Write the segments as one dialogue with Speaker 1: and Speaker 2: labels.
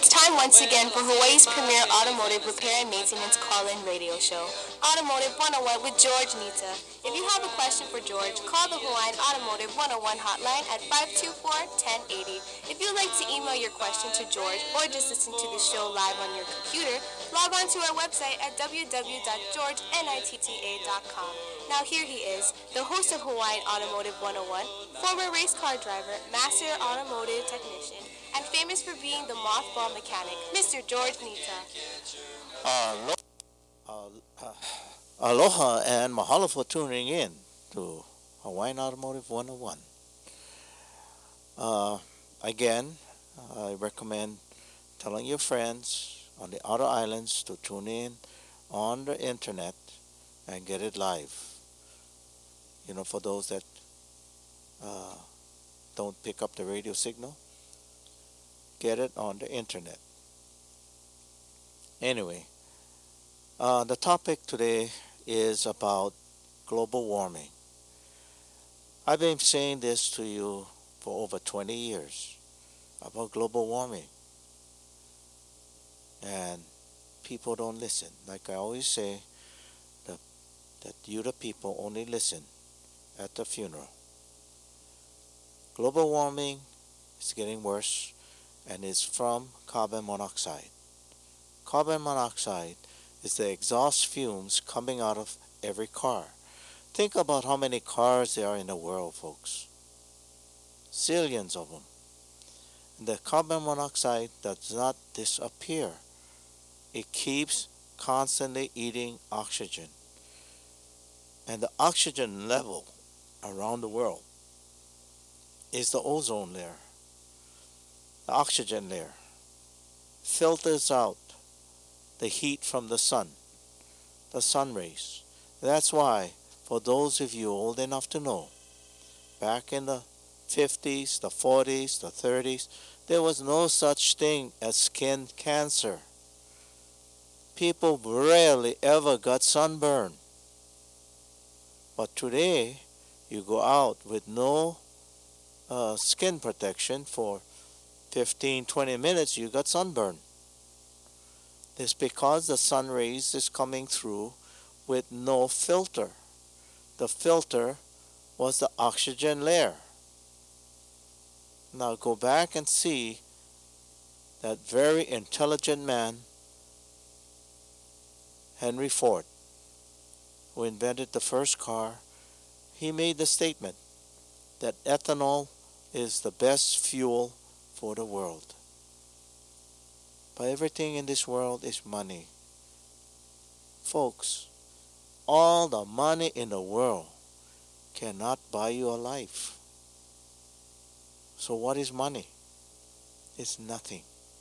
Speaker 1: It's time once again for Hawaii's premier automotive repair and maintenance call-in radio show, Automotive 101 with George Nita. If you have a question for George, call the Hawaiian Automotive 101 hotline at 524-1080. If you'd like to email your question to George or just listen to the show live on your computer, log on to our website at www.georgenitta.com. Now here he is, the host of Hawaiian Automotive 101, former race car driver, master automotive technician, and famous for being the mothball mechanic, Mr. George Nita.
Speaker 2: Alo- Aloha and mahalo for tuning in to Hawaiian Automotive 101. Again, I recommend telling your friends on the outer islands to tune in on the internet and get it live. You know, for those that don't pick up the radio signal, get it on the internet. Anyway, the topic today is about global warming. I've been saying this to you for over 20 years about global warming. And people don't listen. Like I always say, that you the people only listen at the funeral. Global warming is getting worse and is from carbon monoxide. Carbon monoxide is the exhaust fumes coming out of every car. Think about how many cars there are in the world, folks. Zillions of them. And the carbon monoxide does not disappear. It keeps constantly eating oxygen. And the oxygen level around the world is the ozone layer. The oxygen layer filters out the heat from the sun rays. That's why, for those of you old enough to know, back in the 50s, the 40s, the 30s, there was no such thing as skin cancer. People rarely ever got sunburn. But today, you go out with no skin protection for 15, 20 minutes, you got sunburn. It's because the sun rays is coming through with no filter. The filter was the oxygen layer. Now go back and see that very intelligent man, Henry Ford, who invented the first car. He made the statement that ethanol is the best fuel for the world. But everything in this world is money. Folks, all the money in the world cannot buy you a life. So what is money? It's nothing.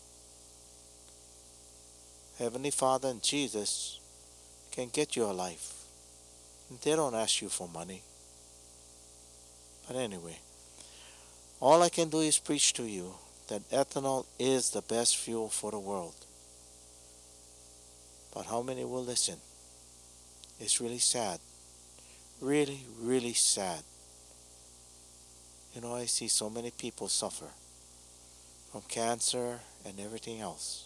Speaker 2: Heavenly Father and Jesus can get you a life. They don't ask you for money. But anyway, all I can do is preach to you that ethanol is the best fuel for the world. But how many will listen? It's really sad. Really, really sad. You know, I see so many people suffer from cancer and everything else.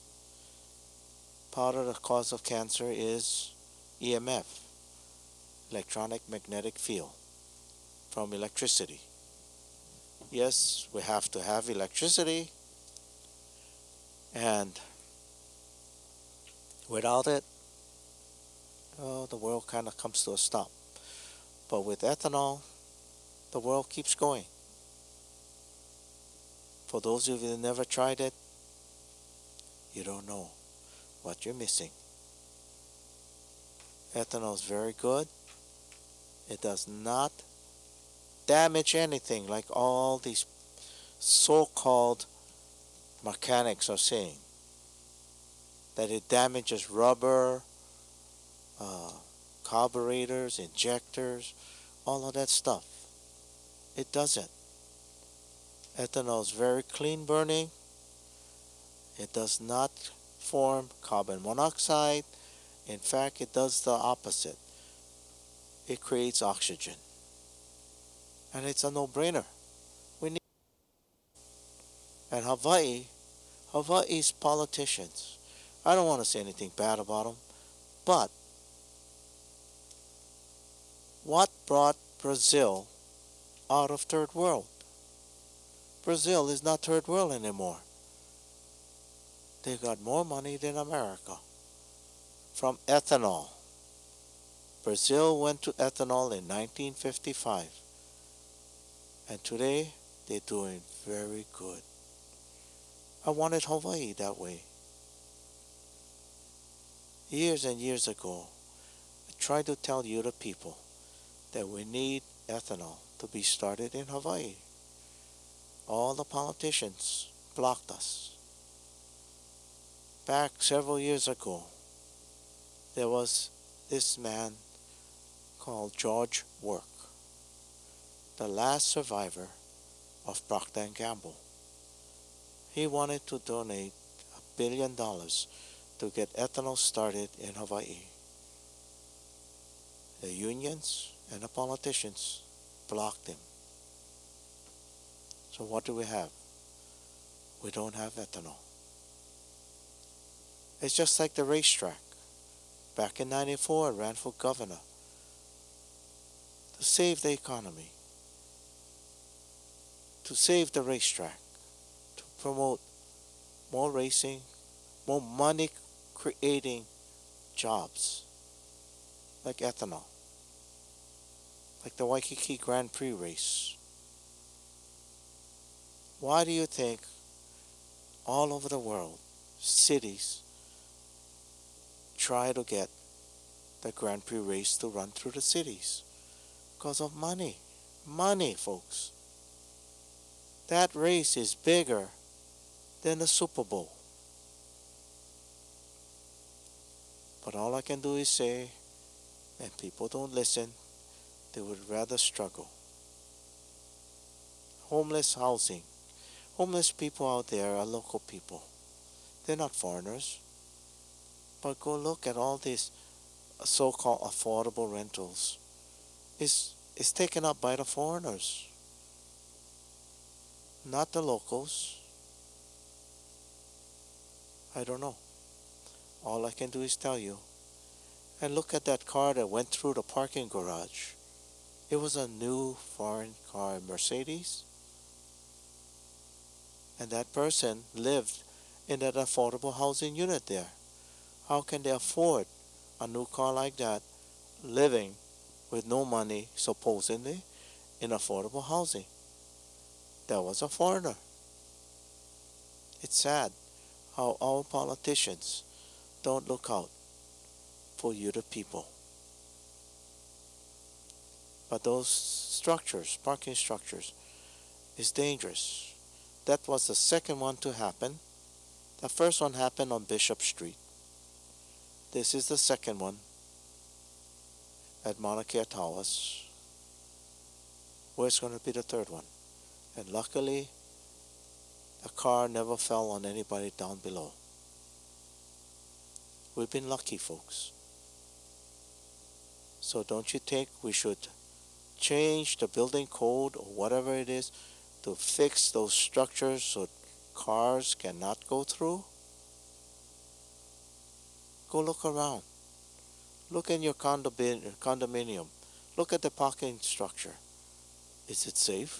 Speaker 2: Part of the cause of cancer is EMF, electronic magnetic field, from electricity. Yes, we have to have electricity, and without it, the world kind of comes to a stop. But with ethanol, the world keeps going. For those of you that never tried it, you don't know what you're missing. Ethanol is very good. It does not damage anything like all these so-called mechanics are saying. That it damages rubber, carburetors, injectors, all of that stuff. It doesn't. Ethanol is very clean burning. It does not form carbon monoxide. In fact, it does the opposite. It creates oxygen. And it's a no-brainer. We need. And Hawaii Hawaii's politicians, I don't want to say anything bad about them, but what brought Brazil out of third world? Brazil is not third world anymore. They got more money than America from ethanol. Brazil went to ethanol in 1955, and today they're doing very good. I wanted Hawaii that way. Years and years ago, I tried to tell you the people that we need ethanol to be started in Hawaii. All the politicians blocked us. Back several years ago, there was this man called George Work, the last survivor of Procter & Gamble. He wanted to donate $1 billion to get ethanol started in Hawaii. The unions and the politicians blocked him. So what do we have? We don't have ethanol. It's just like the racetrack. Back in '94, I ran for governor to save the economy, to save the racetrack, to promote more racing, more money creating jobs, like ethanol, like the Waikiki Grand Prix race. Why do you think all over the world, cities try to get the Grand Prix race to run through the cities? Because of money. Money, folks. That race is bigger than the Super Bowl. But all I can do is say, and people don't listen, they would rather struggle. Homeless housing. Homeless people out there are local people. They're not foreigners. But go look at all these so-called affordable rentals. It's taken up by the foreigners, not the locals. I don't know. All I can do is tell you. And look at that car that went through the parking garage. It was a new foreign car, Mercedes. And that person lived in that affordable housing unit there. How can they afford a new car like that, living with no money, supposedly, in affordable housing? That was a foreigner. It's sad how our politicians don't look out for you, the people. But those structures, parking structures, is dangerous. That was the second one to happen. The first one happened on Bishop Street. This is the second one at Mauna Kea Towers. Where's going to be the third one? And luckily, the car never fell on anybody down below. We've been lucky, folks. So don't you think we should change the building code or whatever it is to fix those structures so cars cannot go through? Go look around. Look in your condominium. Look at the parking structure. Is it safe?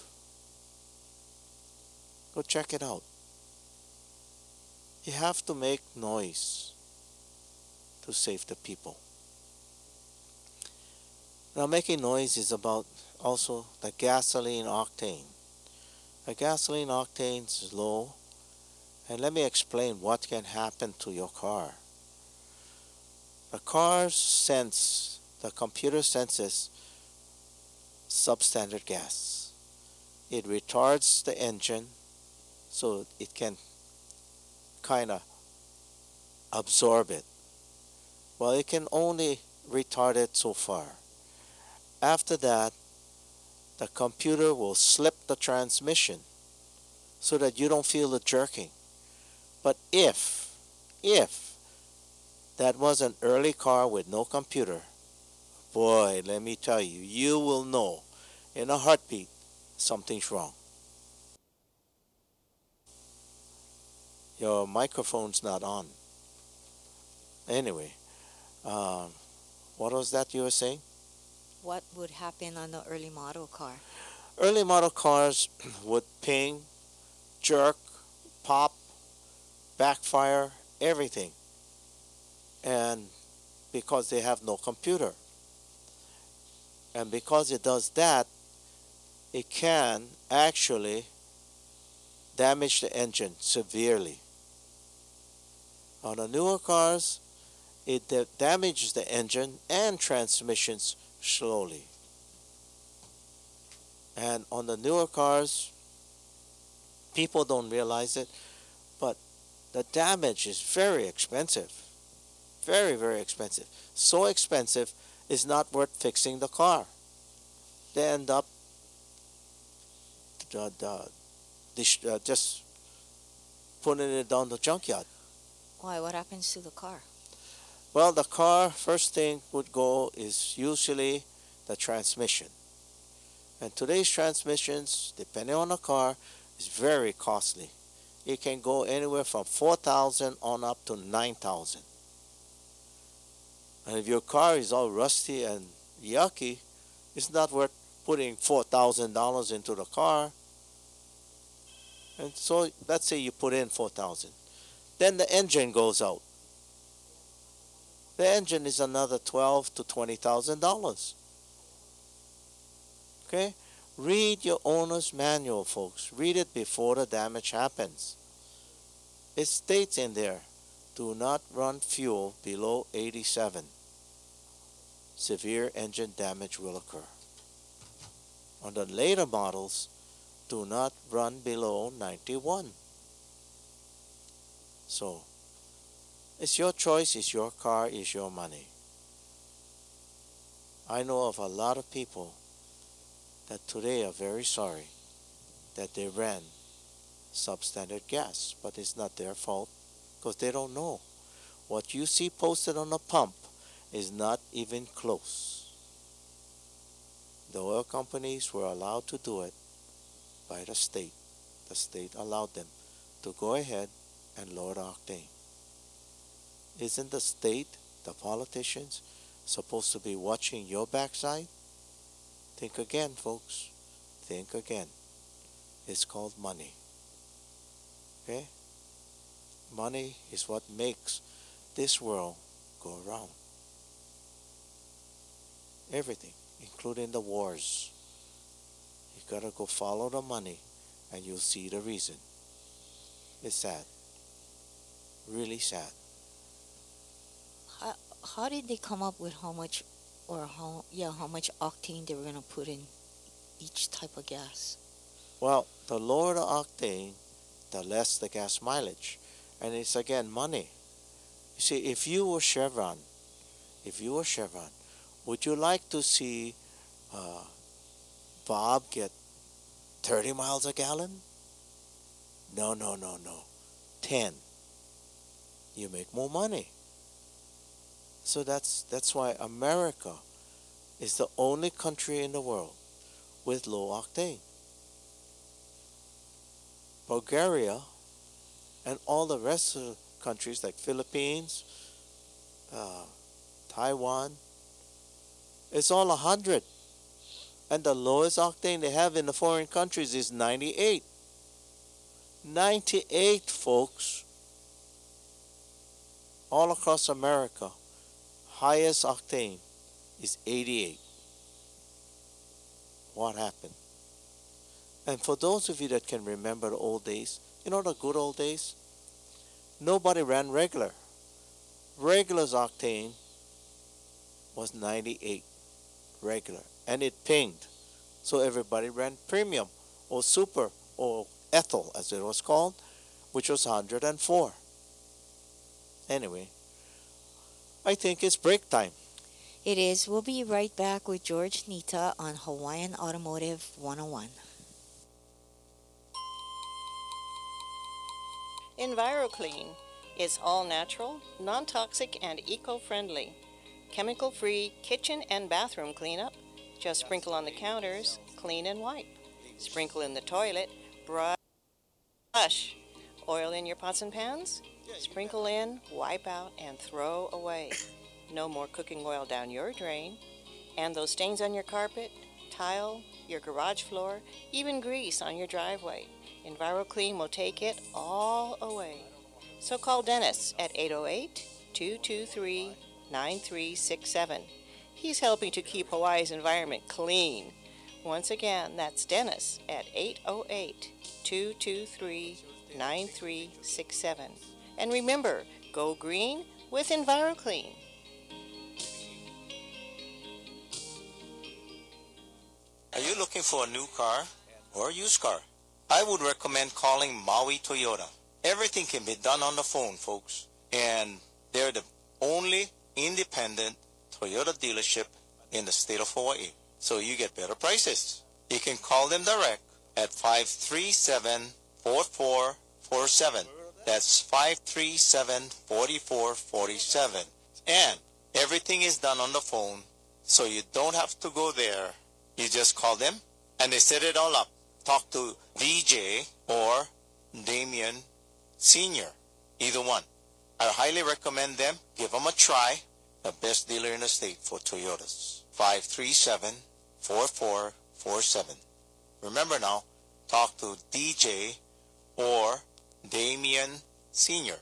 Speaker 2: Go check it out. You have to make noise to save the people. Now, making noise is about also the gasoline octane. The gasoline octane is low, and let me explain what can happen to your car. The computer senses substandard gas. It retards the engine so it can kind of absorb it. Well, it can only retard it so far. After that, the computer will slip the transmission so that you don't feel the jerking. But if that was an early car with no computer, boy, let me tell you, you will know in a heartbeat something's wrong. Your microphone's not on. Anyway, um, what was that you were saying?
Speaker 3: What would happen on the early model car?
Speaker 2: Early model cars would ping, jerk, pop, backfire, everything. And because they have no computer. And because it does that, it can actually damage the engine severely. On the newer cars, it damages the engine and transmissions slowly. And on the newer cars, people don't realize it, but the damage is very expensive. Very, very expensive. So expensive, it's not worth fixing the car. They end up just putting it down the junkyard.
Speaker 3: Why? What happens to the car?
Speaker 2: Well, the car, first thing would go is usually the transmission. And today's transmissions, depending on the car, is very costly. It can go anywhere from $4,000 on up to $9,000. And if your car is all rusty and yucky, it's not worth putting $4,000 into the car. And so let's say you put in $4,000. Then the engine goes out. The engine is another $12,000 to $20,000. Okay? Read your owner's manual, folks. Read it before the damage happens. It states in there, do not run fuel below 87. Severe engine damage will occur. On the later models, do not run below 91. So, it's your choice, it's your car, it's your money. I know of a lot of people that today are very sorry that they ran substandard gas, but it's not their fault because they don't know. What you see posted on the pump is not even close. The oil companies were allowed to do it by the state. The state allowed them to go ahead and lower the octane. Isn't the state, the politicians, supposed to be watching your backside? Think again, folks. Think again. It's called money. Okay? Money is what makes this world go around. Everything, including the wars. You gotta go follow the money and you'll see the reason. It's sad. Really sad.
Speaker 3: How did they come up with how much octane they were going to put in each type of gas?
Speaker 2: Well, the lower the octane, the less the gas mileage. And it's again money. You see, if you were Chevron, would you like to see Bob get 30 miles a gallon? No. 10. You make more money. So that's why America is the only country in the world with low octane. Bulgaria and all the rest of the countries like Philippines, Taiwan, it's all 100. And the lowest octane they have in the foreign countries is 98. 98, folks. All across America, highest octane is 88. What happened? And for those of you that can remember the old days, you know the good old days? Nobody ran regular. Regular's octane was 98, regular. And it pinged. So everybody ran premium or super or ethyl as it was called, which was 104. Anyway, I think it's break time.
Speaker 3: It is. We'll be right back with George Nita on Hawaiian Automotive 101.
Speaker 4: EnviroClean is all natural, non-toxic, and eco-friendly. Chemical-free kitchen and bathroom cleanup. Just sprinkle on the counters, clean and wipe. Sprinkle in the toilet, brush. Oil in your pots and pans? Sprinkle in, wipe out, and throw away. No more cooking oil down your drain. And those stains on your carpet, tile, your garage floor, even grease on your driveway. EnviroClean will take it all away. So call Dennis at 808-223-9367. He's helping to keep Hawaii's environment clean. Once again, that's Dennis at 808-223-9367. And remember, go green with EnviroClean.
Speaker 2: Are you looking for a new car or a used car? I would recommend calling Maui Toyota. Everything can be done on the phone, folks. And they're the only independent Toyota dealership in the state of Hawaii. So you get better prices. You can call them direct at 537-4447. That's 537-4447. And everything is done on the phone, so you don't have to go there. You just call them, and they set it all up. Talk to DJ or Damien Sr., either one. I highly recommend them. Give them a try. The best dealer in the state for Toyotas. 537-4447. Remember now, talk to DJ or Damien Sr.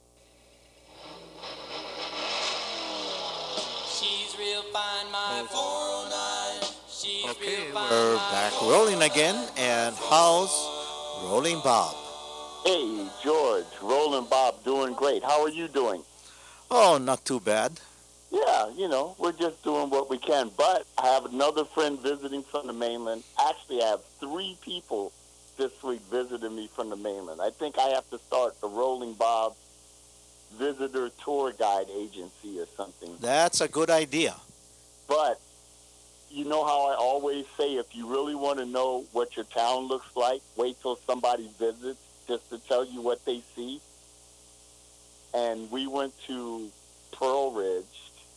Speaker 5: She's real fine, my 409. She's
Speaker 2: Okay,
Speaker 5: real fine,
Speaker 2: we're
Speaker 5: my
Speaker 2: back rolling again, and how's Rolling Bob?
Speaker 6: Hey, George, Rolling Bob, doing great. How are you doing?
Speaker 2: Oh, not too bad.
Speaker 6: Yeah, we're just doing what we can. But I have another friend visiting from the mainland. Actually, I have 3 people this week visiting me from the mainland. I think I have to start the Rolling Bob Visitor Tour Guide Agency or something.
Speaker 2: That's a good idea.
Speaker 6: But you know how I always say, if you really want to know what your town looks like, wait till somebody visits just to tell you what they see. And we went to Pearl Ridge.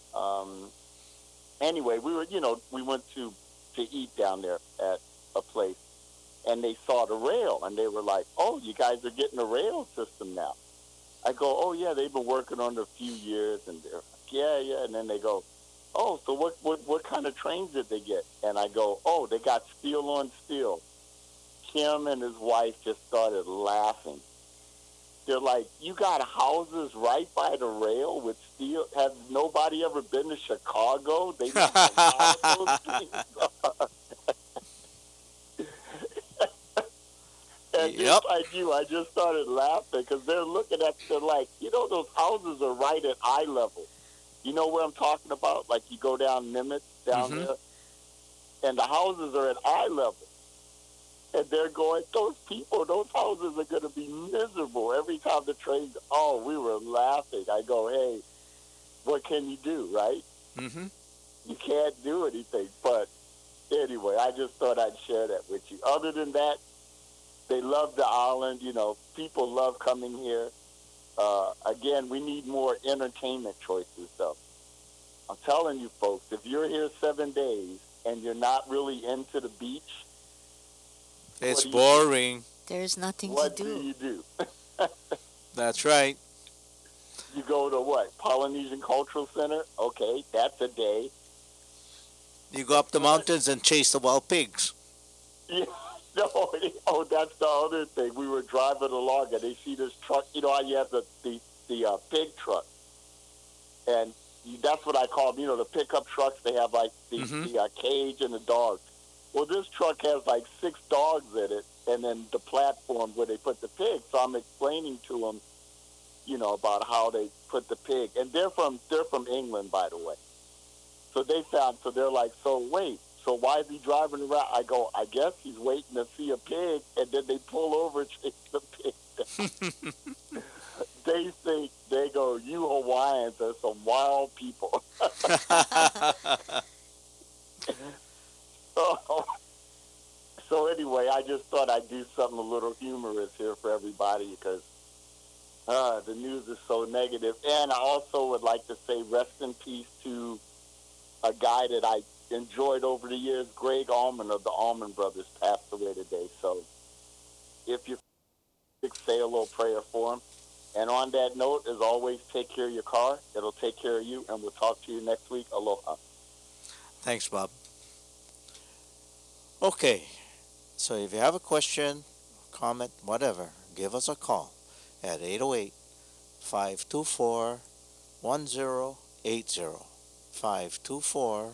Speaker 6: Anyway, we went to eat down there at a place, and they saw the rail, and they were like, "Oh, you guys are getting a rail system now." I go, "Oh yeah, they've been working on it a few years," and they're like, "Yeah," and then they go, "Oh, so what kind of trains did they get?" And I go, "Oh, they got steel on steel." Kim and his wife just started laughing. They're like, "You got houses right by the rail with steel? Has nobody ever been to Chicago? They don't know how those things are." And just like you, I just started laughing because they're looking at, they're like, those houses are right at eye level. You know where I'm talking about? Like you go down Nimitz, down there, and the houses are at eye level. And they're going, those houses are going to be miserable every time the train. Oh, we were laughing. I go, hey, what can you do, right?
Speaker 2: Mm-hmm.
Speaker 6: You can't do anything. But anyway, I just thought I'd share that with you. Other than that, they love the island. People love coming here. Again, we need more entertainment choices, though. I'm telling you, folks, if you're here 7 days and you're not really into the beach,
Speaker 2: it's boring.
Speaker 3: There's nothing
Speaker 6: what
Speaker 3: to do.
Speaker 6: do you do?
Speaker 2: That's right.
Speaker 6: You go to what? Polynesian Cultural Center? Okay, that's a day.
Speaker 2: You go up the mountains and chase the wild pigs.
Speaker 6: Yeah, no, that's the other thing. We were driving along and they see this truck. You know how you have the pig truck? And that's what I call them, the pickup trucks. They have like the cage and the dogs. Well, this truck has like 6 dogs in it, and then the platform where they put the pig. So I'm explaining to them, about how they put the pig. And they're from England, by the way. So they're like, so why is he driving around? I go, I guess he's waiting to see a pig, and then they pull over and chase the pig down. They go, you Hawaiians are some wild people. So anyway, I just thought I'd do something a little humorous here for everybody because the news is so negative. And I also would like to say rest in peace to a guy that I enjoyed over the years, Greg Allman of the Allman Brothers, passed away today. So if you say a little prayer for him. And on that note, as always, take care of your car. It'll take care of you, and we'll talk to you next week. Aloha.
Speaker 2: Thanks, Bob. Okay, so if you have a question, comment, whatever, give us a call at 808 524 1080. 524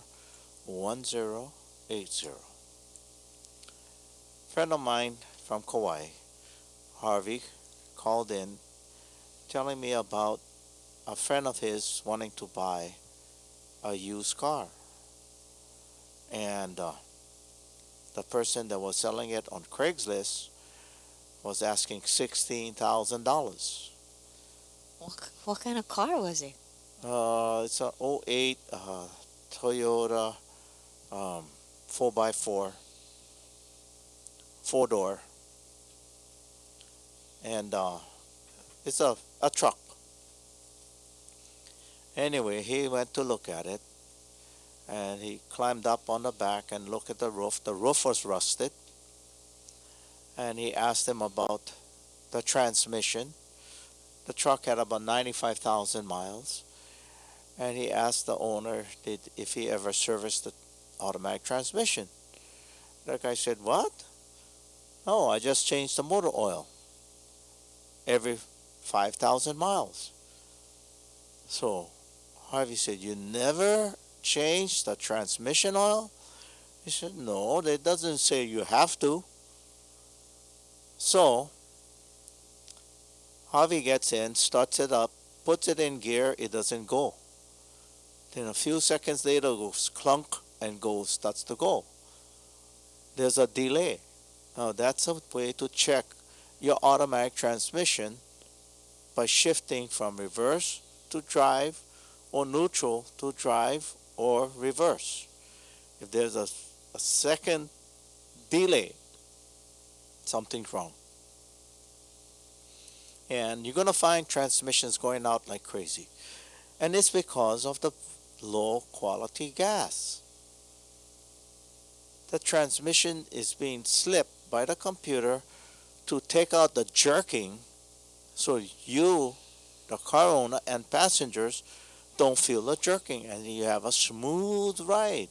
Speaker 2: 1080. A friend of mine from Kauai, Harvey, called in telling me about a friend of his wanting to buy a used car. And the person that was selling it on Craigslist was asking $16,000.
Speaker 3: What kind of car was it?
Speaker 2: It's a '08 Toyota 4x4, four-door, and it's a truck. Anyway, he went to look at it, and he climbed up on the back and looked at the roof. The roof was rusted, and he asked him about the transmission. The truck had about 95,000 miles, and he asked the owner if he ever serviced the automatic transmission. The guy said, "What? Oh, I just changed the motor oil every 5,000 miles." So Harvey said, "You never changed the transmission oil?" He said, "No, that doesn't say you have to." So Harvey gets in, starts it up, puts it in gear, it doesn't go. Then a few seconds later it goes clunk and starts to go. There's a delay. Now that's a way to check your automatic transmission by shifting from reverse to drive or neutral to drive or reverse. If there's a second delay, something's wrong. And you're going to find transmissions going out like crazy. And it's because of the low quality gas. The transmission is being slipped by the computer to take out the jerking so you, the car owner, and passengers don't feel the jerking and you have a smooth ride.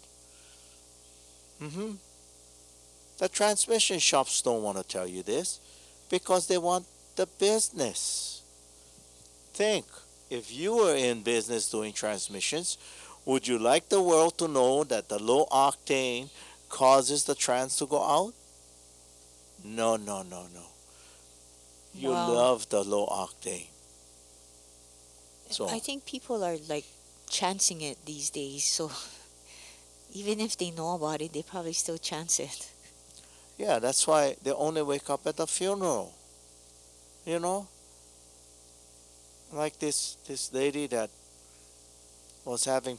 Speaker 2: The transmission shops don't want to tell you this because they want the business. Think, if you were in business doing transmissions, would you like the world to know that the low octane causes the trans to go out? No. You
Speaker 3: Wow.
Speaker 2: love the low octane. So
Speaker 3: I think people are like chancing it these days, so even if they know about it, they probably still chance it.
Speaker 2: yeah, that's why they only wake up at the funeral. You know? Like this lady that was having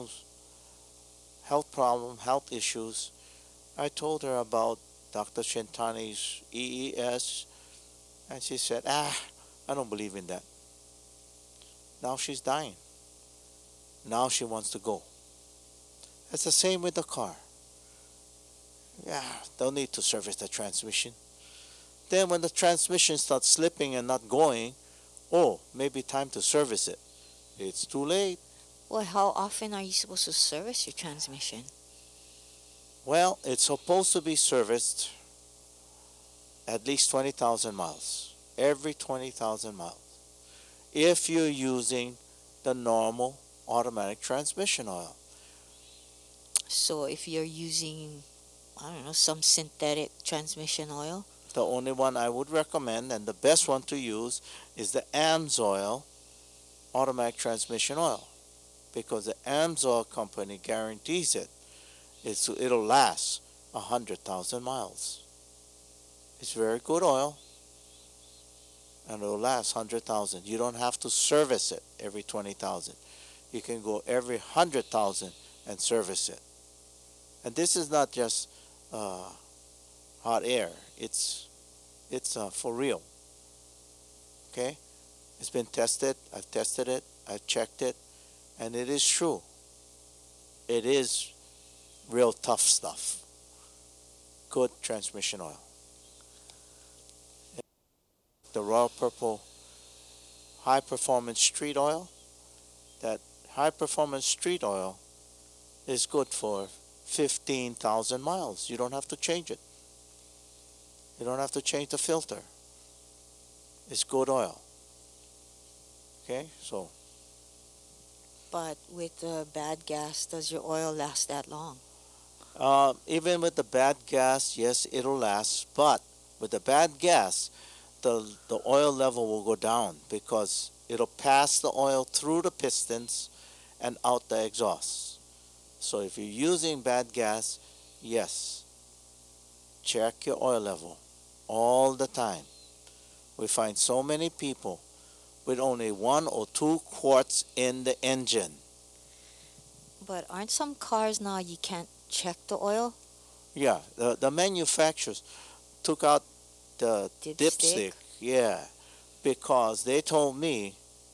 Speaker 2: health issues. I told her about Dr. Shintani's EES, and she said, I don't believe in that. Now she's dying. Now she wants to go. It's the same with the car. Yeah, don't need to service the transmission. Then when the transmission starts slipping and not going, maybe time to service it. It's too late.
Speaker 3: Well, how often are you supposed to service your transmission?
Speaker 2: Well, it's supposed to be serviced at least 20,000 miles. Every 20,000 miles. If you're using the normal automatic transmission oil.
Speaker 3: So if you're using, I don't know, some synthetic transmission oil,
Speaker 2: The only one I would recommend and the best one to use is the AMSOIL automatic transmission oil, because the AMSOIL company guarantees it'll last 100,000 miles. It's very good oil and it'll last 100,000. You don't have to service it every 20,000. You can go every 100,000 and service it. And this is not just hot air. It's for real. Okay? It's been tested. I've tested it. I've checked it. And it is true. It is real tough stuff. Good transmission oil. the Royal Purple High Performance Street Oil. That High Performance Street Oil is good for 15,000 miles. You don't have to change it. You don't have to change the filter. It's good oil. Okay, so.
Speaker 3: But with the bad gas, does your oil last that long?
Speaker 2: Even with the bad gas, yes, it'll last. But with the bad gas, the oil level will go down because it'll pass the oil through the pistons and out the exhaust. So if you're using bad gas, yes, check your oil level all the time. We find so many people with only 1 or 2 quarts in the engine.
Speaker 3: But aren't some cars now you can't check the oil?
Speaker 2: Yeah, the manufacturers took out the dipstick. Yeah, because they told me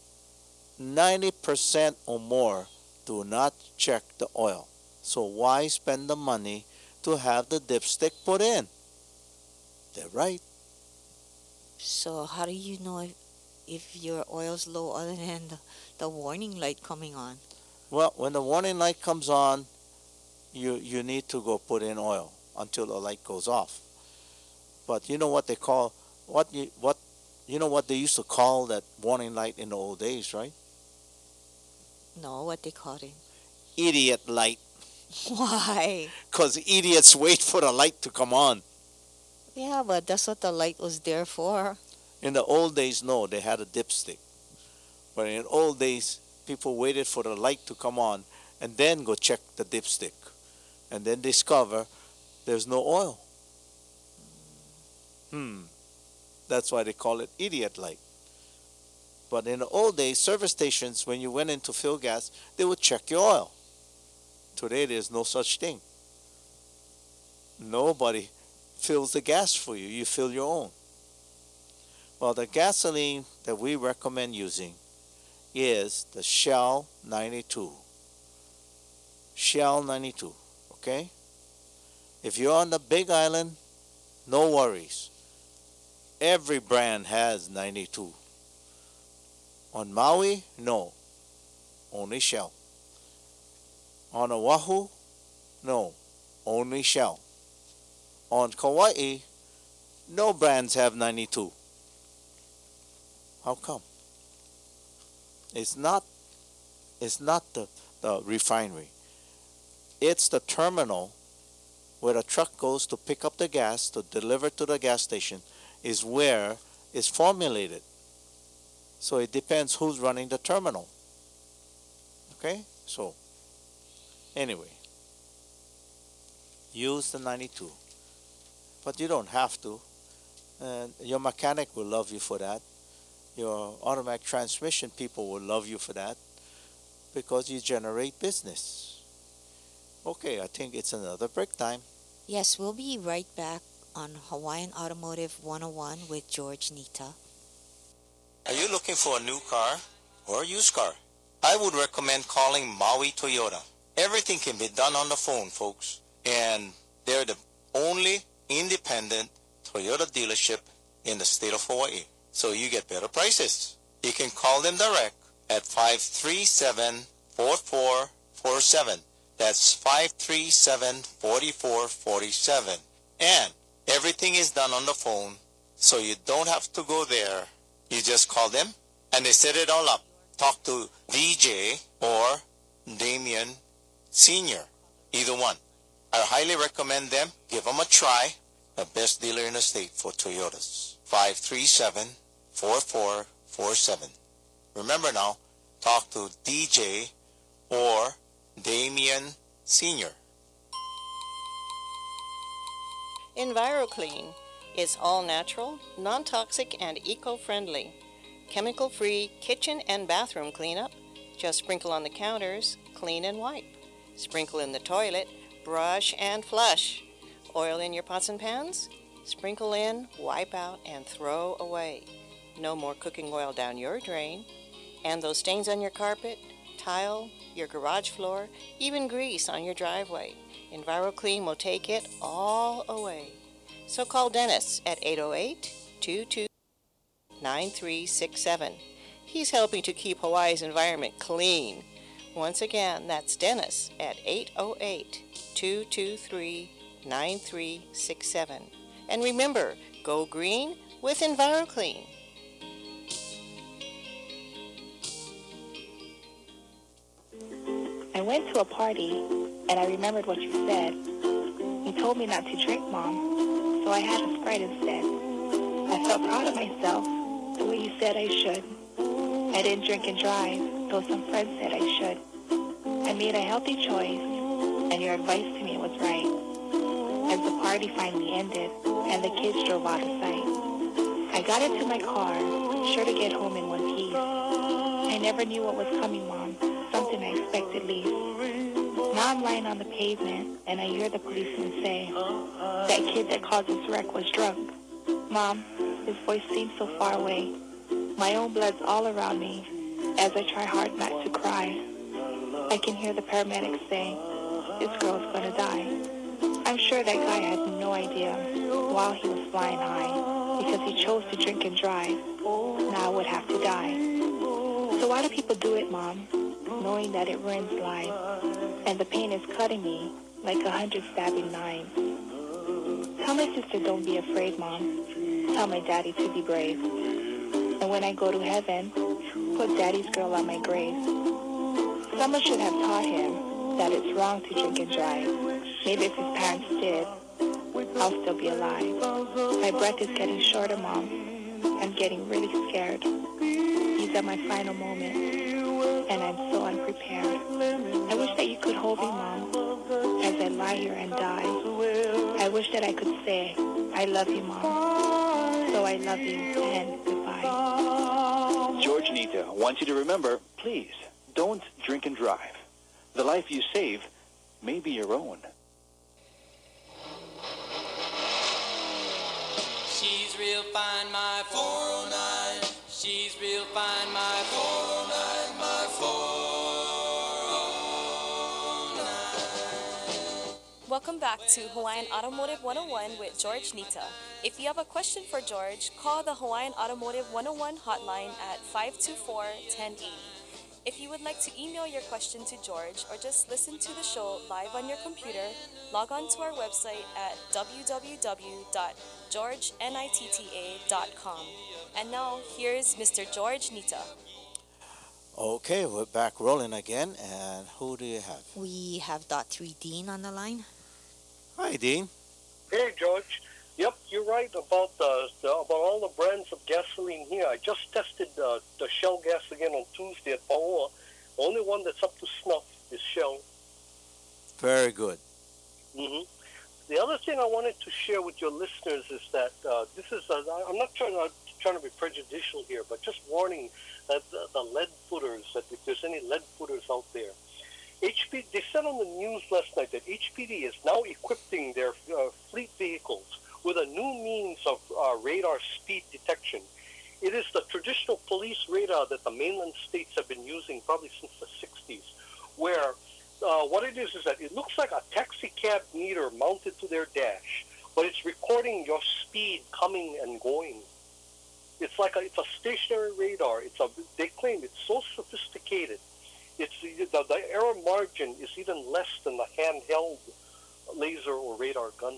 Speaker 2: 90% or more do not check the oil. So why spend the money to have the dipstick put in? They're right.
Speaker 3: So how do you know if your oil's low other than the warning light coming on?
Speaker 2: Well, when the warning light comes on, you need to go put in oil until the light goes off. But you know what they call you know what they used to call that warning light in the old days, right?
Speaker 3: No, what they call it?
Speaker 2: Idiot light.
Speaker 3: Why?
Speaker 2: Because idiots wait for the light to come on.
Speaker 3: Yeah, but that's what the light was there for.
Speaker 2: In the old days, no, they had a dipstick. But in the old days, people waited for the light to come on and then go check the dipstick. And then discover there's no oil. That's why they call it idiot light. But in the old days, service stations, when you went in to fill gas, they would check your oil. Today, there's no such thing. Nobody fills the gas for you. You fill your own. Well, the gasoline that we recommend using is the Shell 92. Shell 92, okay? If you're on the Big Island, no worries. Every brand has 92. On Maui, no. Only Shell. On Oahu, no. Only Shell. On Kauai, no brands have 92. How come? It's not the refinery. It's the terminal where the truck goes to pick up the gas to deliver to the gas station is where it's formulated. So it depends who's running the terminal. Okay? So, anyway, use the 92. But you don't have to. And your mechanic will love you for that. Your automatic transmission people will love you for that because you generate business. Okay, I think it's another break time.
Speaker 3: Yes, we'll be right back on Hawaiian Automotive 101 with George Nita.
Speaker 5: Are you looking for a new car or a used car? I would recommend calling Maui Toyota. Everything can be done on the phone, folks. And they're the only independent Toyota dealership in the state of Hawaii. So you get better prices. You can call them direct at 537-4447. That's 537-4447. And everything is done on the phone, so you don't have to go there. You just call them, and they set it all up. Talk to DJ or Damien Sr., either one. I highly recommend them. Give them a try. The best dealer in the state for Toyotas. 537-4447. Remember now, talk to DJ or Damien Sr.
Speaker 4: EnviroClean is all natural, non-toxic, and eco-friendly. Chemical-free kitchen and bathroom cleanup. Just sprinkle on the counters, clean and wipe. Sprinkle in the toilet, brush and flush. Oil in your pots and pans? Sprinkle in, wipe out, and throw away. No more cooking oil down your drain. And those stains on your carpet, tile, your garage floor, even grease on your driveway. EnviroClean will take it all away. So call Dennis at 808-22. 9367. He's helping to keep Hawaii's environment clean. Once again, that's Dennis at 808-223-9367. And remember, go green with EnviroClean.
Speaker 7: I went to a party, and I remembered what you said. You told me not to drink, Mom, so I had a Sprite instead. I felt proud of myself, the way you said I should. I didn't drink and drive, though some friends said I should. I made a healthy choice, and your advice to me was right. As the party finally ended, and the kids drove out of sight, I got into my car, sure to get home in one piece. I never knew what was coming, Mom, something I expected least. Now I'm lying on the pavement, and I hear the policeman say, that kid that caused this wreck was drunk. Mom, his voice seems so far away. My own blood's all around me as I try hard not to cry. I can hear the paramedics say, this girl's gonna die. I'm sure that guy had no idea while he was flying high because he chose to drink and drive. Now I would have to die. So why do people do it, Mom, knowing that it ruins lives and the pain is cutting me like 100 stabbing knives? Tell my sister don't be afraid, Mom. Tell my daddy to be brave. And when I go to heaven, put Daddy's girl on my grave. Someone should have taught him that it's wrong to drink and drive. Maybe if his parents did, I'll still be alive. My breath is getting shorter, Mom. I'm getting really scared. These are my final moments, and I'm so unprepared. I wish that you could hold me, Mom, as I lie here and die. I wish that I could say, I love you, Mom. So I love you, and goodbye.
Speaker 8: George Nita wants you to remember, please, don't drink and drive. The life you save may be your own.
Speaker 9: She's real fine, my 409. She's real fine, my 409, my 409.
Speaker 1: Welcome back to Hawaiian Automotive 101 with George Nita. If you have a question for George, call the Hawaiian Automotive 101 hotline at 524-1080. If you would like to email your question to George or just listen to the show live on your computer, log on to our website at www.georgenitta.com. And now, here's Mr. George Nita.
Speaker 2: Okay, we're back rolling again, and who do you have?
Speaker 3: We have .3 Dean on the line.
Speaker 2: Hi, Dean.
Speaker 10: Hey, George. Yep, you're right about about all the brands of gasoline here. I just tested the Shell gas again on Tuesday at Paoa. The only one that's up to snuff is Shell.
Speaker 2: Very good.
Speaker 10: hmm The other thing I wanted to share with your listeners is that this is, I'm not trying to be prejudicial here, but just warning that the lead footers, that if there's any lead footers out there. HP, they said on the news last night that HPD is now equipping their fleet vehicles with a new means of radar speed detection. It is the traditional police radar that the mainland states have been using probably since the 60s, where what it is that it looks like a taxi cab meter mounted to their dash, but it's recording your speed coming and going. It's like it's a stationary radar. They claim it's so sophisticated. It's the error margin is even less than the handheld laser or radar guns.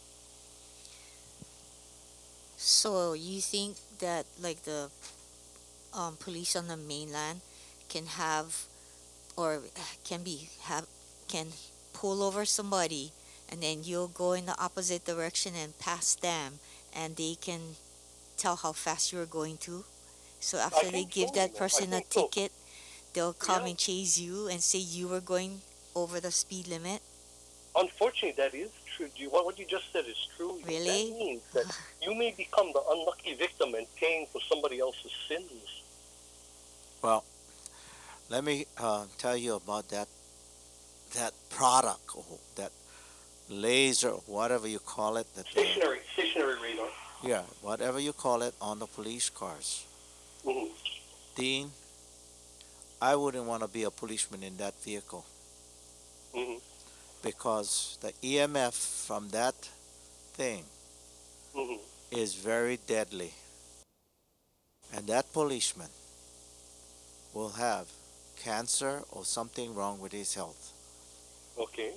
Speaker 3: So you think that like the police on the mainland can have or can pull over somebody and then you'll go in the opposite direction and pass them and they can tell how fast you're going to? So after they give that person a ticket, they'll come and chase you and say you were going over the speed limit?
Speaker 10: Unfortunately, that is true. What you just said is true.
Speaker 3: Really?
Speaker 10: That means that you may become the unlucky victim and paying for somebody else's sins.
Speaker 2: Well, let me tell you about that product, or that laser, whatever you call it.
Speaker 10: Stationary radar.
Speaker 2: Yeah, whatever you call it on the police cars.
Speaker 10: Mm-hmm.
Speaker 2: Dean, I wouldn't want to be a policeman in that vehicle.
Speaker 10: Mm-hmm.
Speaker 2: Because the EMF from that thing
Speaker 10: Mm-hmm.
Speaker 2: is very deadly. and that policeman will have cancer or something wrong with his health.
Speaker 10: Okay.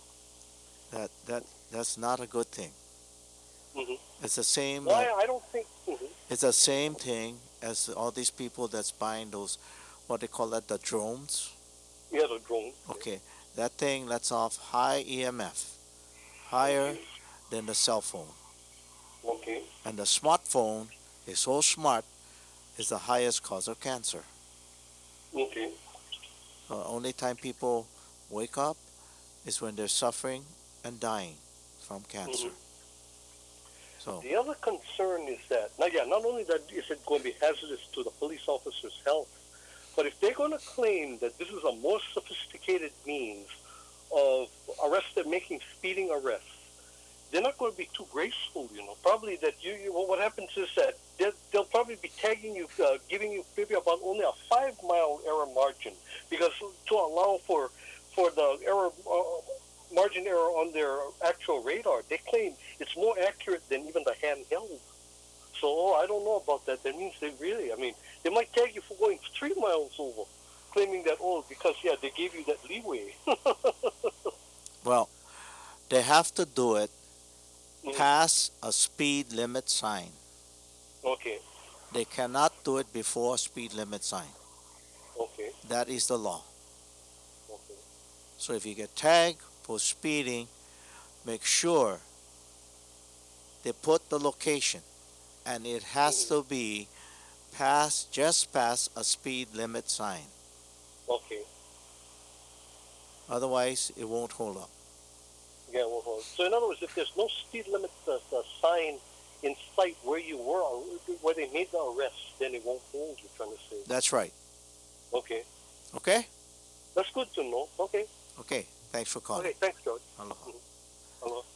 Speaker 2: That's not a good thing.
Speaker 10: Mm-hmm.
Speaker 2: It's the same.
Speaker 10: Why? I don't think. Mm-hmm.
Speaker 2: It's the same thing as all these people that's buying those, what they call that, the drones.
Speaker 10: Yeah, the drone.
Speaker 2: Okay, that thing lets off high EMF, higher than the cell phone.
Speaker 10: Okay.
Speaker 2: And the smartphone is so smart, it's the highest cause of cancer.
Speaker 10: Okay.
Speaker 2: The only time people wake up is when they're suffering and dying from cancer.
Speaker 10: Mm-hmm.
Speaker 2: So
Speaker 10: the other concern is that, not only that is it going to be hazardous to the police officer's health, but if they're going to claim that this is a more sophisticated means of making speeding arrests, they're not going to be too graceful, Probably that what happens is that they'll probably be tagging you, giving you maybe about only a 5-mile error margin, because to allow for the error margin error on their actual radar, they claim it's more accurate than even the handheld. So I don't know about that. That means they might tag you for going 3 miles over, claiming that, because they gave you that leeway.
Speaker 2: well, they have to do it past a speed limit sign.
Speaker 10: Okay.
Speaker 2: They cannot do it before a speed limit sign.
Speaker 10: Okay.
Speaker 2: That is the law.
Speaker 10: Okay.
Speaker 2: So if you get tagged for speeding, make sure they put the location, and it has to be just past a speed limit sign.
Speaker 10: Okay.
Speaker 2: Otherwise, it won't hold up.
Speaker 10: Yeah, well, so in other words, if there's no speed limit sign in sight where you were, where they made the arrest, then it won't hold, you're trying to say.
Speaker 2: That's right.
Speaker 10: Okay.
Speaker 2: Okay?
Speaker 10: That's good to know. Okay.
Speaker 2: Okay. Thanks for calling.
Speaker 10: Okay, thanks, George.
Speaker 2: Aloha.
Speaker 10: Mm-hmm. Aloha.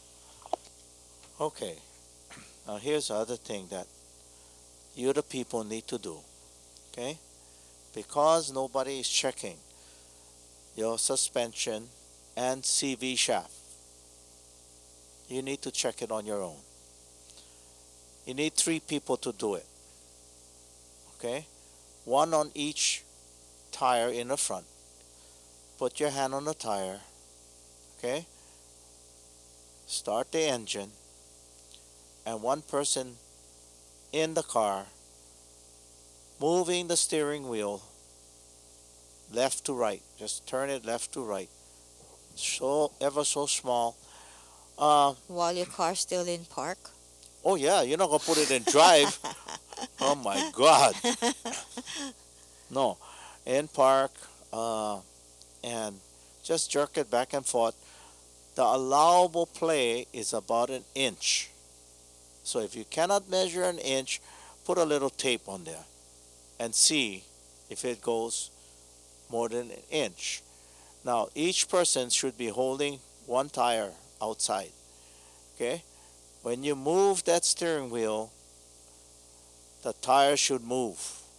Speaker 2: Okay. Now here's the other thing that you the people need to do. Okay? Because nobody is checking your suspension and CV shaft, you need to check it on your own. You need 3 people to do it. Okay? 1 on each tire in the front. Put your hand on the tire. Okay? Start the engine. And 1 person in the car moving the steering wheel left to right. Just turn it left to right. So ever so small.
Speaker 3: While your car's still in park?
Speaker 2: Oh yeah, you're not gonna put it in drive. Oh my God. No, in park, and just jerk it back and forth. The allowable play is about 1 inch. So if you cannot measure 1 inch, put a little tape on there and see if it goes more than 1 inch. Now each person should be holding 1 tire outside. Okay? When you move that steering wheel, the tire should move.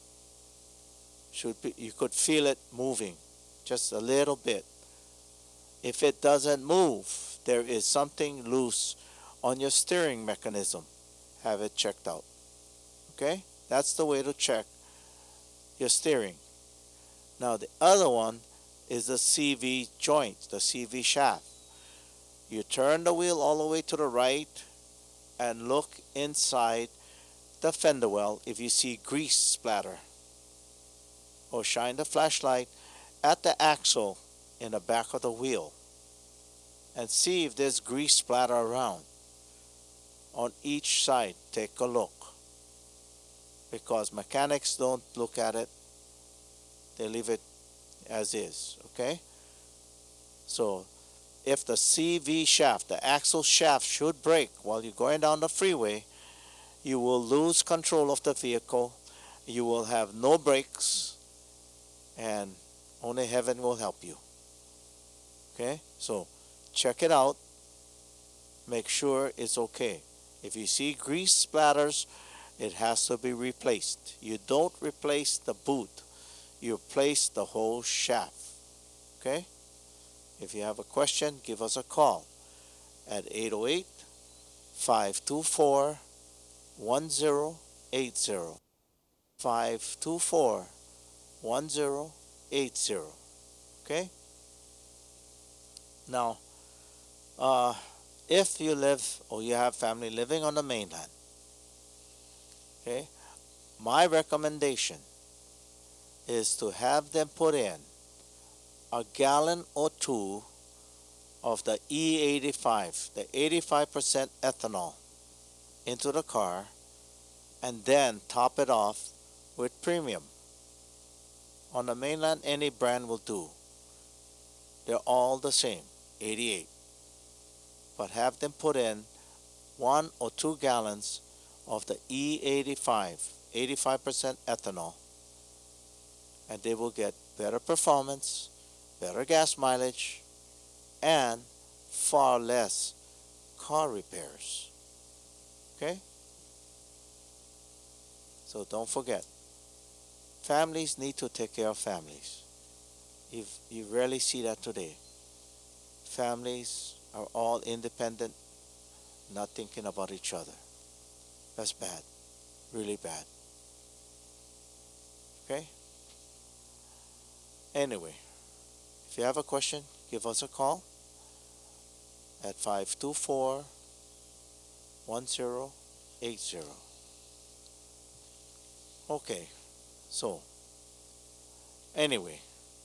Speaker 2: You could feel it moving just a little bit. If it doesn't move, there is something loose on your steering mechanism. Have it checked out. Okay? That's the way to check your steering. Now the other one is the CV joint, the CV shaft. You turn the wheel all the way to the right and look inside the fender well if you see grease splatter. Or shine the flashlight at the axle in the back of the wheel and see if there's grease splatter around. On each side, take a look. Because mechanics don't look at it, they leave it as is, okay? So if the CV shaft, the axle shaft should break while you're going down the freeway, you will lose control of the vehicle, you will have no brakes, and only heaven will help you. Okay? So check it out. Make sure it's okay. If you see grease splatters, it has to be replaced. You don't replace the boot. You replace the whole shaft. Okay? If you have a question, give us a call at 808-524-1080. 524-1080. Okay? Now, if you live or you have family living on the mainland, okay, my recommendation is to have them put in a gallon or two of the E85, the 85% ethanol, into the car, and then top it off with premium. On the mainland, any brand will do. They're all the same, 88. But have them put in 1 or 2 gallons of the E85, 85% ethanol, and they will get better performance, better gas mileage, and far less car repairs. Okay? So don't forget, families need to take care of families. You rarely see that today. Families are all independent, not thinking about each other. That's bad, really bad. Okay? Anyway, if you have a question, give us a call at 524-1080. Okay, so anyway,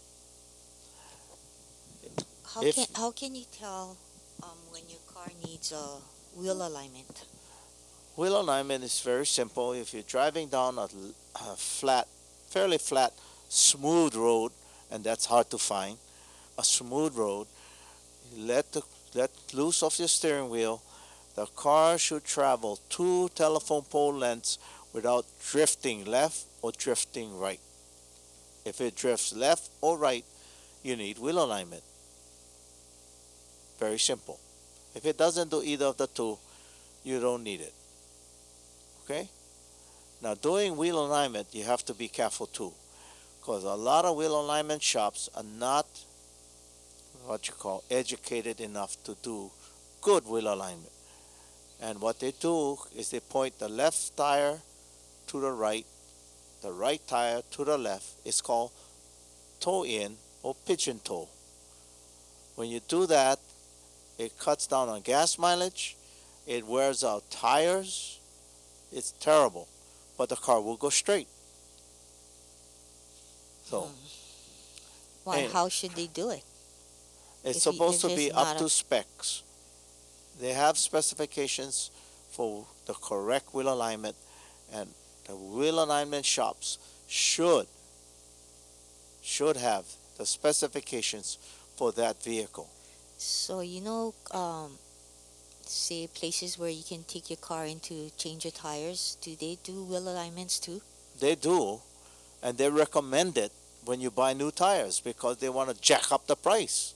Speaker 3: How can you tell when your car needs a wheel alignment?
Speaker 2: wheel alignment is very simple. If you're driving down a flat, fairly flat, smooth road, and that's hard to find, a smooth road, let loose of your steering wheel. The car should travel 2 telephone pole lengths without drifting left or drifting right. If it drifts left or right, you need wheel alignment. Very simple. If it doesn't do either of the two, you don't need it. Okay? Now, doing wheel alignment, you have to be careful too, because a lot of wheel alignment shops are not what you call educated enough to do good wheel alignment. And what they do is they point the left tire to the right tire to the left. It's called toe in or pigeon toe. When you do that, it cuts down on gas mileage, it wears out tires, it's terrible, but the car will go straight. So,
Speaker 3: Why? How should they do it?
Speaker 2: It's supposed to be up to specs. They have specifications for the correct wheel alignment, and the wheel alignment shops should have the specifications for that vehicle.
Speaker 3: So, say places where you can take your car in to change your tires, do they do wheel alignments too?
Speaker 2: They do, and they recommend it when you buy new tires because they want to jack up the price.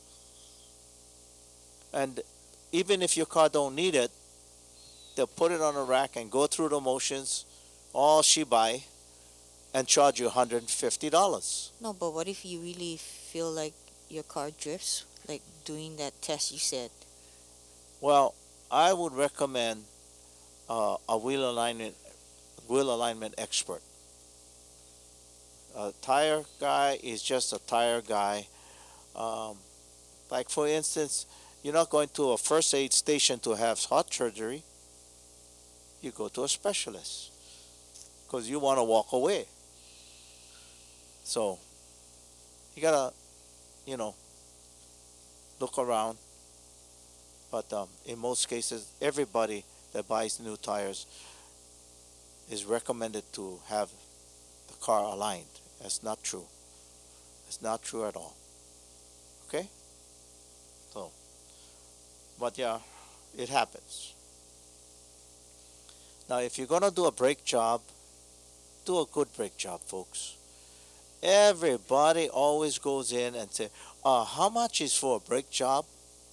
Speaker 2: And even if your car don't need it, they'll put it on a rack and go through the motions, all shebang, and charge you $150.
Speaker 3: No, but what if you really feel like your car drifts, like doing that test you said?
Speaker 2: Well, I would recommend a wheel alignment expert. A tire guy is just a tire guy. Like for instance, you're not going to a first aid station to have heart surgery. You go to a specialist because you want to walk away. So you gotta, look around. But in most cases, everybody that buys new tires is recommended to have the car aligned. That's not true. It's not true at all. Okay? So, but yeah, it happens. Now, if you're going to do a brake job, do a good brake job, folks. Everybody always goes in and say, how much is for a brake job?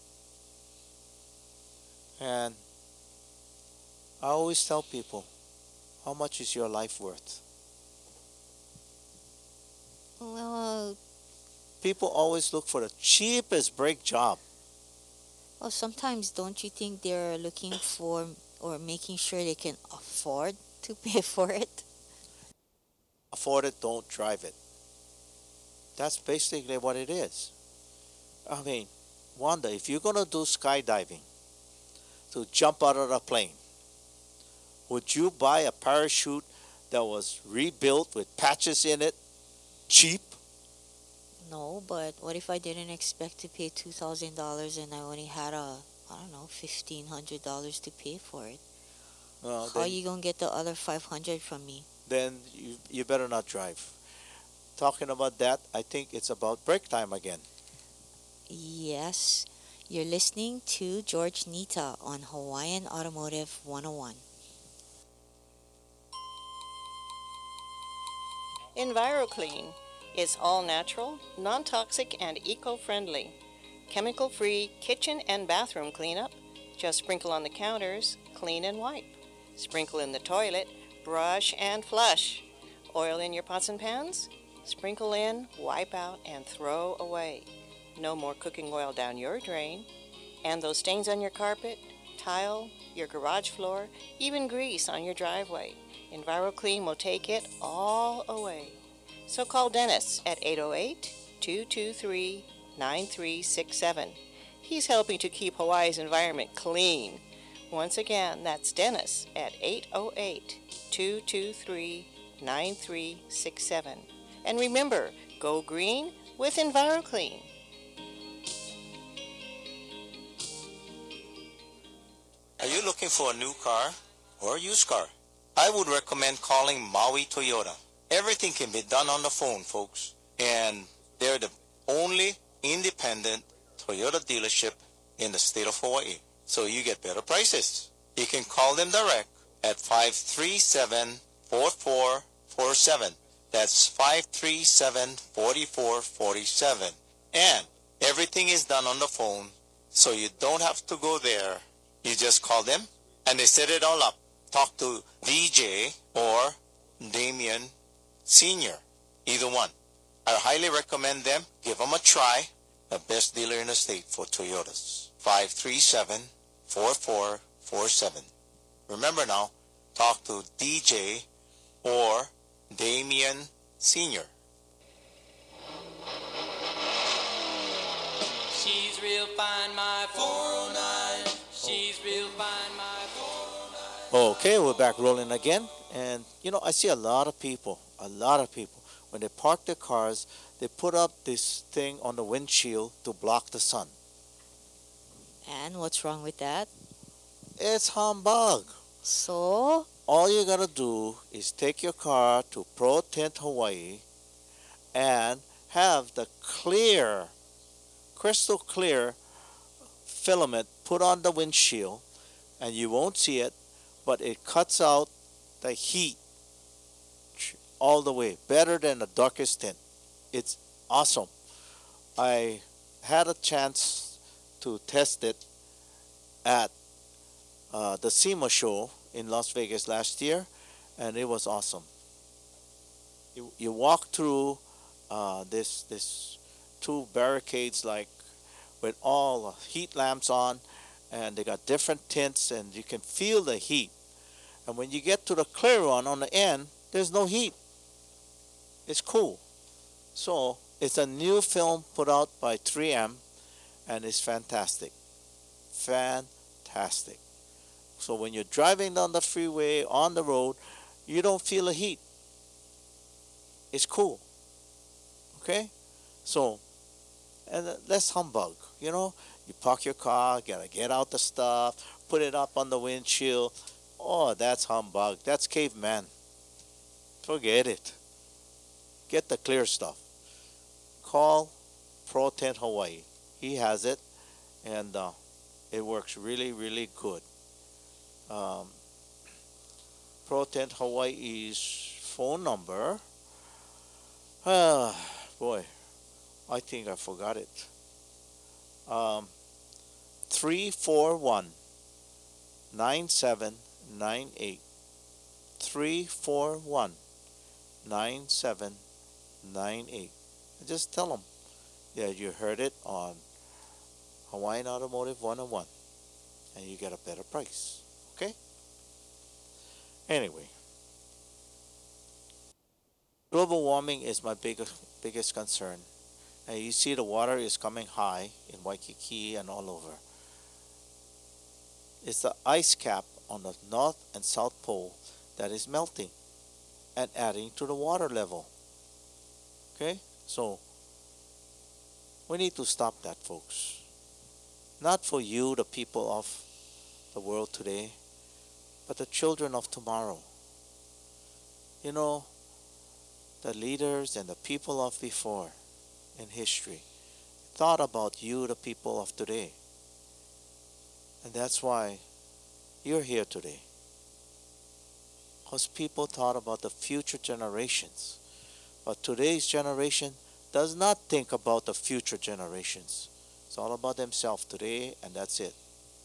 Speaker 2: And I always tell people, how much is your life worth?
Speaker 3: Well,
Speaker 2: people always look for the cheapest brake job.
Speaker 3: Well, sometimes don't you think they're looking for or making sure they can afford to pay for it?
Speaker 2: afford it, don't drive it. That's basically what it is. I mean, Wanda, if you're going to do skydiving, to jump out of a plane, would you buy a parachute that was rebuilt with patches in it, cheap?
Speaker 3: No, but what if I didn't expect to pay $2,000 and I only had $1,500 to pay for it? How are you gonna get the other $500 from me?
Speaker 2: Then you better not drive. Talking about that, I think it's about break time again.
Speaker 3: Yes, you're listening to George Nita on Hawaiian Automotive 101.
Speaker 4: EnviroClean is all natural, non-toxic, and eco-friendly. Chemical-free kitchen and bathroom cleanup. Just sprinkle on the counters, clean and wipe. Sprinkle in the toilet, brush and flush. Oil in your pots and pans? Sprinkle in, wipe out, and throw away. No more cooking oil down your drain. And those stains on your carpet, tile, your garage floor, even grease on your driveway. EnviroClean will take it all away. So call Dennis at 808-223-9367. He's helping to keep Hawaii's environment clean. Once again, that's Dennis at 808-223-9367. And remember, go green with EnviroClean.
Speaker 5: Are you looking for a new car or a used car? I would recommend calling Maui Toyota. Everything can be done on the phone, folks. And they're the only independent Toyota dealership in the state of Hawaii. So you get better prices. You can call them direct at 537-4447. That's 537-4447. And everything is done on the phone, so you don't have to go there. You just call them, and they set it all up. Talk to DJ or Damien Sr., either one. I highly recommend them. Give them a try. The best dealer in the state for Toyotas. 537-4447. Remember now, talk to DJ or Damien Sr.
Speaker 9: She's real fine, my 409. She's real fine, my 409.
Speaker 2: Okay, we're back rolling again. And, I see a lot of people, when they park their cars, they put up this thing on the windshield to block the sun.
Speaker 3: And what's wrong with that?
Speaker 2: It's humbug.
Speaker 3: So?
Speaker 2: All you gotta do is take your car to Pro Tint Hawaii and have the crystal clear filament put on the windshield, and you won't see it, but it cuts out the heat all the way, better than the darkest tint. It's awesome. I had a chance to test it at the SEMA show in Las Vegas last year, and it was awesome. You walk through this two barricades with all heat lamps on, and they got different tints, and you can feel the heat. And when you get to the clear one on the end, there's no heat. It's cool. So it's a new film put out by 3M, and it's fantastic. Fantastic. So when you're driving down the freeway, on the road, you don't feel the heat. It's cool. Okay? So, and less humbug, You park your car, gotta get out the stuff, put it up on the windshield. Oh, that's humbug. That's caveman. Forget it. Get the clear stuff. Call Pro Tint Hawaii. He has it, and it works really, really good. Pro Tint Hawaii's phone number. Boy, I think I forgot it. 341-9798. 341-9798. Just tell them that you heard it on Hawaiian Automotive 101, and you get a better price. Okay? Anyway. Global warming is my biggest concern. And you see the water is coming high in Waikiki and all over. It's the ice cap on the North and South Pole that is melting and adding to the water level. Okay? So, we need to stop that, folks. Not for you, the people of the world today, but the children of tomorrow. You know, the leaders and the people of before in history thought about you, the people of today. And that's why you're here today. Because people thought about the future generations. But today's generation does not think about the future generations. It's all about themselves today, and that's it.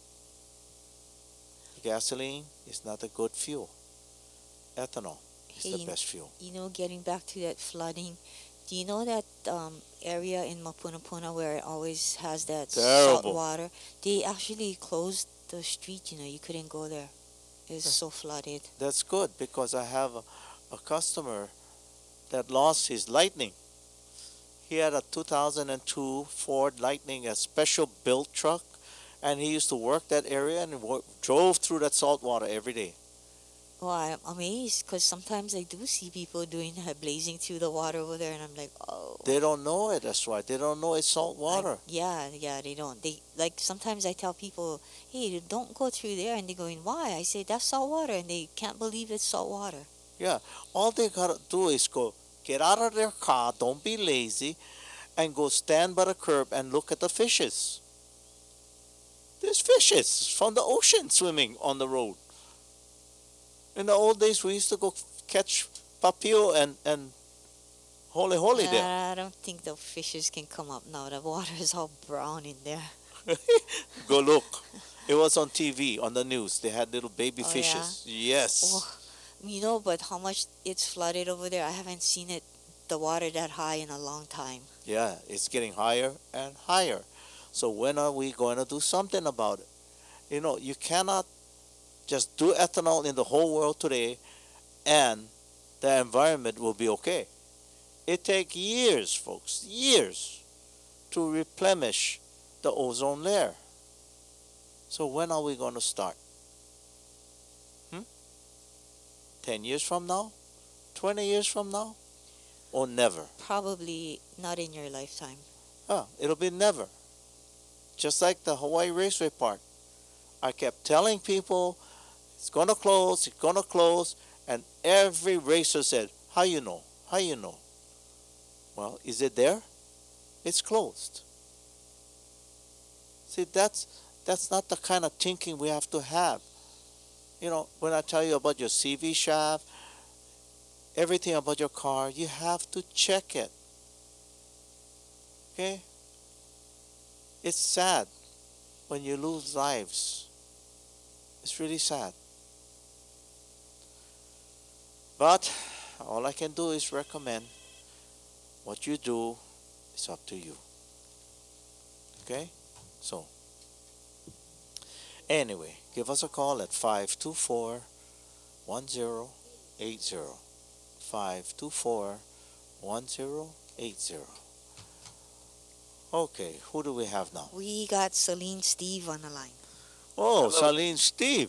Speaker 2: Gasoline is not a good fuel. Ethanol is the best fuel.
Speaker 3: You know, getting back to that flooding, do you know that area in Mapunapuna where it always has that salt water? They actually closed the street, you know, you couldn't go there. It's so flooded.
Speaker 2: That's good, because I have a customer that lost his Lightning. He had a 2002 Ford Lightning, a special built truck, and he used to work that area and drove through that salt water every day.
Speaker 3: Well, I'm amazed because sometimes I do see people doing that, blazing through the water over there, and I'm like, oh.
Speaker 2: They don't know it. That's right. They don't know it's salt water.
Speaker 3: Yeah, they don't. They like sometimes I tell people, hey, don't go through there, and they're going, why? I say that's salt water, and they can't believe it's salt water.
Speaker 2: Yeah, all they gotta do is get out of their car, don't be lazy, and go stand by the curb and look at the fishes. There's fishes from the ocean swimming on the road. In the old days, we used to go catch papio and holy there.
Speaker 3: I don't think the fishes can come up now. The water is all brown in there.
Speaker 2: Go look. It was on TV, on the news. They had little baby fishes.
Speaker 3: Yeah?
Speaker 2: Yes.
Speaker 3: Oh, you know, but how much it's flooded over there, I haven't seen the water that high in a long time.
Speaker 2: Yeah, it's getting higher and higher. So when are we going to do something about it? You know, you cannot just do ethanol in the whole world today and the environment will be okay. It takes years, folks, years to replenish the ozone layer. So when are we going to start? 10 years from now? 20 years from now? Or never?
Speaker 3: Probably not in your lifetime.
Speaker 2: It'll be never. Just like the Hawaii Raceway Park. I kept telling people, it's going to close, and every racer said, how you know? How you know? Well, is it there? It's closed. See, that's not the kind of thinking we have to have. You know, when I tell you about your CV shaft, everything about your car, you have to check it. Okay? It's sad when you lose lives. It's really sad. But all I can do is recommend. What you do is up to you. Okay? So, anyway, give us a call at 524-1080. 524-1080. Okay, who do we have now?
Speaker 3: We got Celine Steve on the line.
Speaker 2: Oh, Celine Steve.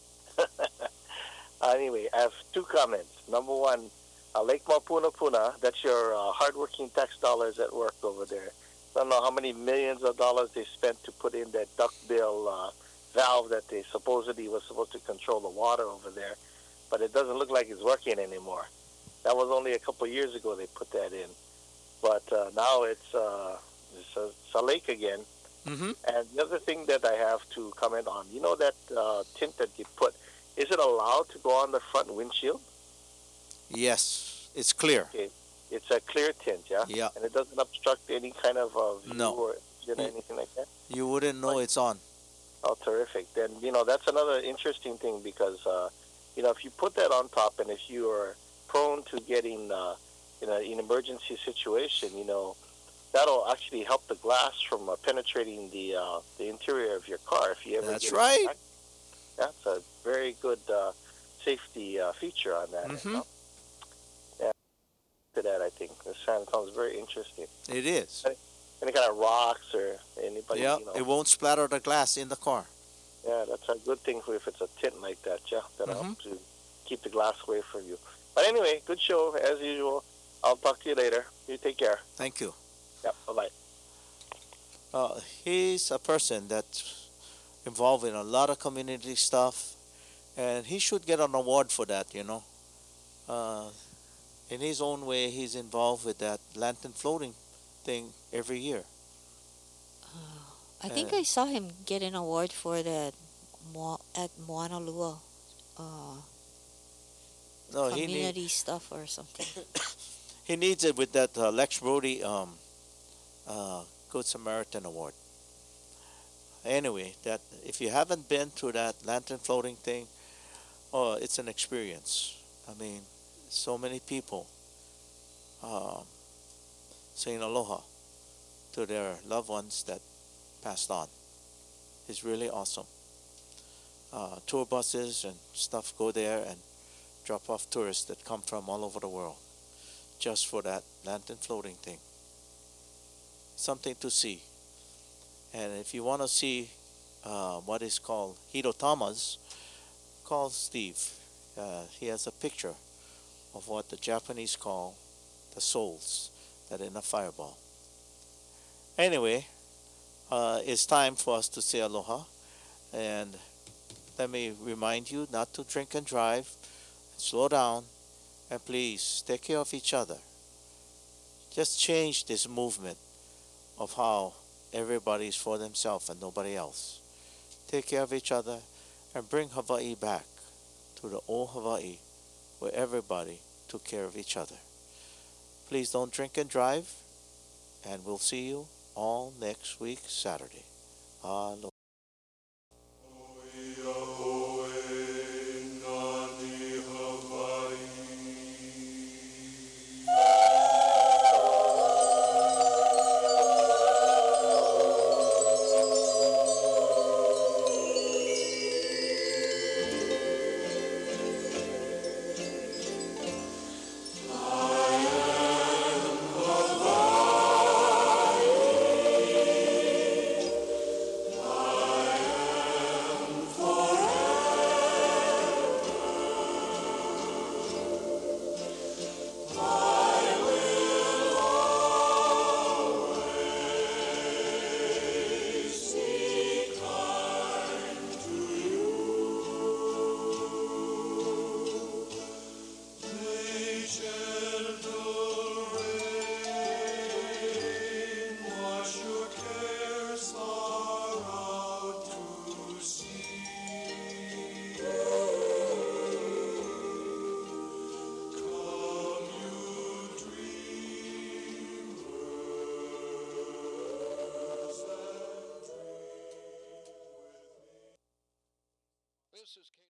Speaker 11: Anyway, I have two comments. Number one, Lake Mapunapuna, that's your hardworking tax dollars at work over there. I don't know how many millions of dollars they spent to put in that duckbill valve that they supposedly was supposed to control the water over there, but it doesn't look like it's working anymore. That was only a couple of years ago they put that in. But now it's a lake again.
Speaker 2: Mm-hmm.
Speaker 11: And the other thing that I have to comment on, you know that tint that you put, is it allowed to go on the front windshield?
Speaker 2: Yes, it's clear.
Speaker 11: Okay. It's a clear tint, yeah?
Speaker 2: Yeah.
Speaker 11: And it doesn't obstruct any kind of view
Speaker 2: No.
Speaker 11: or anything like that?
Speaker 2: You wouldn't know it's on.
Speaker 11: Oh, terrific. Then, that's another interesting thing because, if you put that on top and if you are prone to getting in an emergency situation, that'll actually help the glass from penetrating the interior of your car. If you ever
Speaker 2: That's
Speaker 11: get
Speaker 2: right.
Speaker 11: That's a very good safety feature on that.
Speaker 2: Mm-hmm.
Speaker 11: to that, I think. This sounds very interesting.
Speaker 2: It is.
Speaker 11: Any kind of rocks or anybody,
Speaker 2: Yeah, it won't splatter the glass in the car.
Speaker 11: Yeah, that's a good thing if it's a tint like that, yeah. That'll
Speaker 2: Mhm.
Speaker 11: help to keep the glass away from you. But anyway, good show, as usual. I'll talk to you later. You take care.
Speaker 2: Thank you.
Speaker 11: Yep, bye-bye.
Speaker 2: He's a person that's involved in a lot of community stuff, and he should get an award for that, you know. In his own way, he's involved with that lantern floating thing every year.
Speaker 3: I think I saw him get an award for that at Moana Lua.
Speaker 2: No,
Speaker 3: Community stuff or something.
Speaker 2: he needs it with that Lex Brody Good Samaritan Award. Anyway, that if you haven't been to that lantern floating thing, it's an experience. I mean, so many people saying aloha to their loved ones that passed on. It's really awesome. Tour buses and stuff go there and drop off tourists that come from all over the world just for that lantern floating thing. Something to see. And if you want to see what is called Hirotamas, call Steve. He has a picture of what the Japanese call the souls that are in a fireball. Anyway, it's time for us to say aloha. And let me remind you not to drink and drive. Slow down. And please take care of each other. Just change this movement of how everybody's for themselves and nobody else. Take care of each other and bring Hawaii back to the old Hawaii where everybody took care of each other. Please don't drink and drive, and we'll see you all next week, Saturday. Aloha.
Speaker 12: This is